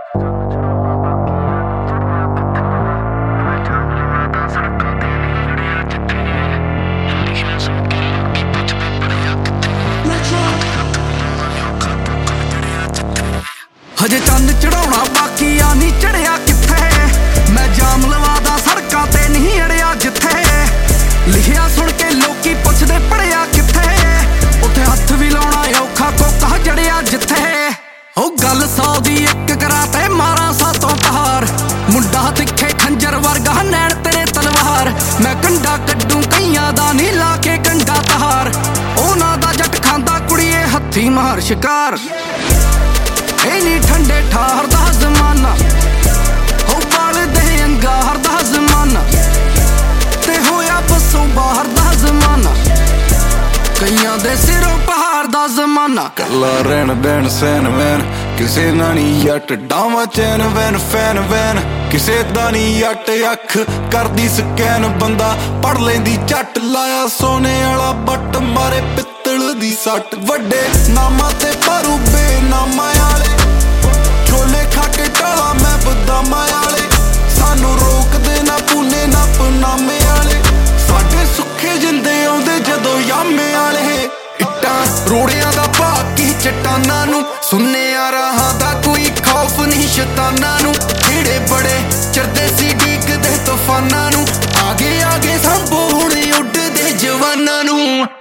ਹਜੇ ਚੰਨ ਚੜਾਉਣਾ ਬਾਕੀ ਆ ਨੀ ਚੜਿਆ ਕਿੱਥੇ ਮੈਂ ਜਾਮ ਲਵਾਦਾ ਸੜਕਾਂ ਤੇ ਨਹੀਂ ਅੜਿਆ ਜਿੱਥੇ ਲਿਖਿਆ ਸੁਣ ਕੇ ਲੋਕੀ ਪੁੱਛਦੇ ਪੜਿਆ ਕਿੱਥੇ ਉੱਥੇ ਹੱਥ ਵੀ ਲਾਉਣਾ ਔਖਾ ਕੋਕਾ ਜੜਿਆ ਜਿੱਥੇ ਉਹ ਗੱਲ 100 ਦੀ ਇੱਕ ਕਰਾ ਤੇ ਮਾਰਾਂ ਸਾਤੋਂ ਪਹਾੜ ਮੁੰਡਾ ਤਿੱਖੇ ਖੰਜਰ ਵਰਗਾ ਨੈਣ ਤੇਰੇ ਤਲਵਾਰ ਮੈਂ ਕੰਡਾ ਕੱਢੂ ਕਈਆਂ ਦਾ ਨੀ ਲਾ ਕੇ ਕੰਡਾ ਤਹਾਰ ਉਹਨਾਂ ਦਾ ਜੱਟ ਖਾਂਦਾ ਕੁੜੀਏ ਹੱਥੀ ਮਾਰ ਸ਼ਿਕਾਰ ਇਹ ਨੀ ਠੰਡੇ ਠਾਰ ਦਾ ਜ਼ਮਾਨਾ ਹੋ ਬਾਲਦੇ ਅੰਗਾਰ ਦਾ ਜ਼ਮਾਨਾ ਤੇ ਹੋਇਆ ਬਸੋਂ ਬਾਹਰ ਦਾ ਜ਼ਮਾਨਾ ਕਈਆਂ ਦੇ ਸਿਰੋਂ ਪਹਾੜ ਦਾ ਜ਼ਮਾਨਾ ਕੱਲਾ ਰਹਿਣ ਬੈਣ ਸੈਨ ਵੈਨ ਕਿਸੇ ਦਾ ਨੀ ਜੱਟ ਡਾਵਾਂ ਚੈਨ ਵੈਨ ਫੈਨ ਵੈਨ ਕਿਸੇ ਦਾ ਨੀ ਜੱਟ ਅੱਖ ਕਰਦੀ ਸਕੈਨ ਬੰਦਾ ਪੜ ਲੈਂਦੀ ਝੱਟ ਲਾਇਆ ਸੋਨੇ ਵਾਲਾ ਬੱਟ ਮਾਰੇ ਪਿੱਤਲ ਦੀ ਸੱਟ ਵੱਡੇ ਨਾਮਾਂ ਤੇ ਪਰੂ ਬੇਨਾਮਾਂ ਵਾਲੇ ਛੋਲੇ ਖਾ ਕੇ ਟਾਲਾ ਮੈਂ ਬਦਾਮਾਂ ਵਾਲੇ ਸਾਨੂੰ ਰੋਕਦੇ ਨਾ ਪੂਨੇ ਨਾ ਪਨਾਮੇ ਵਾਲੇ ਸਾਡੇ ਸੁੱਖੇ ਜਿੰਦੇ ਆਉਂਦੇ ਜਦੋਂ ਯਾਮੇ ਵਾਲੇ ਇੱਟਾਂ ਰੋੜਿਆਂ ਦਾ ਬਾਕੀ ਚਟਾਨਾਂ ਨੂੰ ਸੁਣਿਆ ਰਾਹਾਂ ਦਾ ਕੋਈ ਖੌਫ ਨਹੀਂ ਸ਼ੈਤਾਨਾਂ ਨੂੰ ਜਿਹੜੇ ਬੜੇ ਚਰਦੇ ਸੀ ਡੀਕਦੇ ਤੂਫਾਨਾਂ ਨੂੰ ਆਗੇ ਆਗੇ ਸੰਭੋ ਹੁਣ ਉੱਡਦੇ ਜਵਾਨਾਂ ਨੂੰ